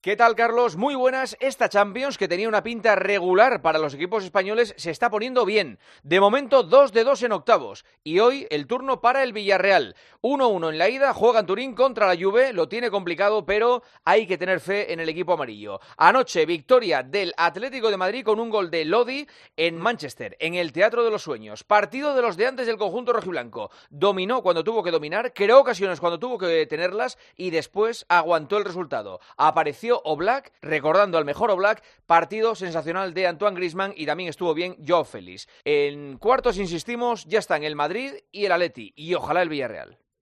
¿Qué tal, Carlos? Muy buenas. Esta Champions, que tenía una pinta regular para los equipos españoles, se está poniendo bien. De momento, 2-2 en octavos. Y hoy el turno para el Villarreal. 1-1 en la ida, juega en Turín contra la Juve. Lo tiene complicado, pero hay que tener fe en el equipo amarillo. Anoche, victoria del Atlético de Madrid con un gol de Lodi en Manchester, en el Teatro de los Sueños. Partido de los de antes del conjunto rojiblanco. Dominó cuando tuvo que dominar, creó ocasiones cuando tuvo que tenerlas y después aguantó el resultado. Apareció Oblak, recordando al mejor Oblak, partido sensacional de Antoine Griezmann y también estuvo bien Joao Félix. En cuartos, insistimos, ya están el Madrid y el Atleti y ojalá el Villarreal.